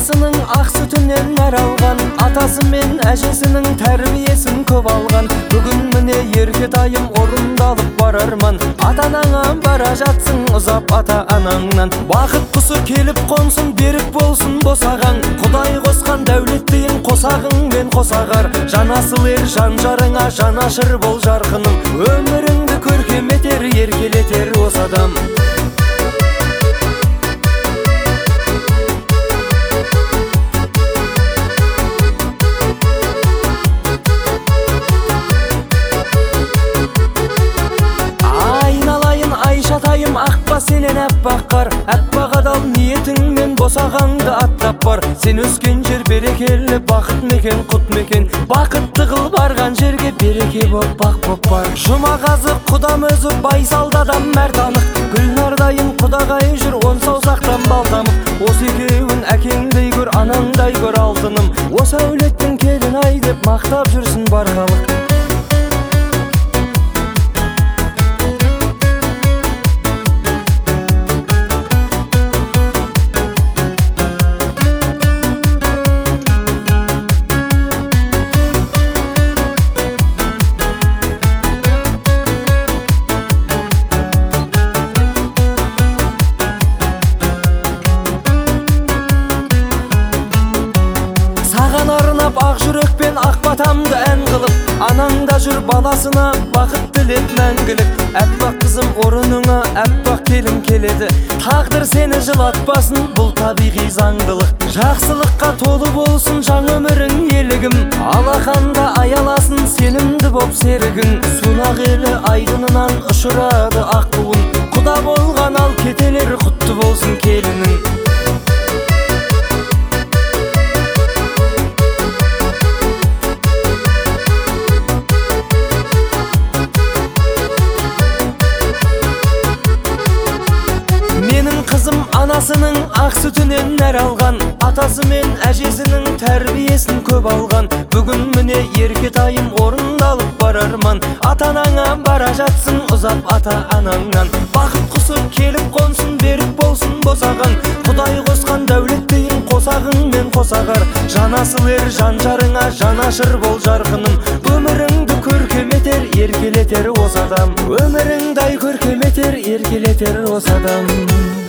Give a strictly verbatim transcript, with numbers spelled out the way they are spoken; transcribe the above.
анасының ақ сүтінен нәр алған, атасы мен әжесінің тәрбиесін көп алған. Бүгін міне еркетайым орындалып бар арман, ата-анаңа бара жатсың ұзап ата-анаңнан. Бақыт құсы келіп қонсын, берік болсын босағаң, Құдай қосқан дәулеттейін қосағың мен қосағар. Жанасыл ер жан жарыңа жанашыр бол жарқыным, өміріңді көркем етер, еркелетер осы адам. Айшатайым аққа сенен әппақ қар, әппақ адал ниетіңмен босағаңды аттап бар. Сен өскен жер берекелі, бақыт мекен, құт мекен, бақытты қыл барған жерге береке боп бақ боп бар. Жұмағазы құдам өзі байсалды адам мәрт анық, Гүлнардайын құдағай жүр он саусақтан балтамық. Осы екеуін әкеңдей көр, анаңдай көр алтыным, осы әулеттің келін ай деп мақтап жүрсін бар халық. Саған арнап ақ жүрекпен ақ батамды ән қылып, анаңда жүр баласына бақыт тілеп мәңгілік. Әппақ қызым орыныңа әппақ келін келеді, тағдыр сені жылатпасын, бұл табиғи заңдылық. Жақсылыққа толы болсын жан өмірің елігім, алақанда аяласын сенімді боп серігің. Сунақ елі айдынынан ұшырады ақ туын, құда болған ал кетелер құтты болсын келінің. Қызым анасының ақ сүтінен нәр алған, атасы мен әжесінің тәрбиесін көп алған. Бүгін міне еркетайым орындалып бар арман, ата-анаңа бара жатсың ұзап ата-анаңнан. Бақыт құсы келіп қонсын, берік болсын босағаң, Құдай қосқан дәулеттейін қосағың мен қосағар. Жанасыл ер жан жарыңа жанашыр бол жарқыным, өміріңді көркем етер, еркелетер осы адам. Өміріңді ай көркем етер, еркелетер осы адам.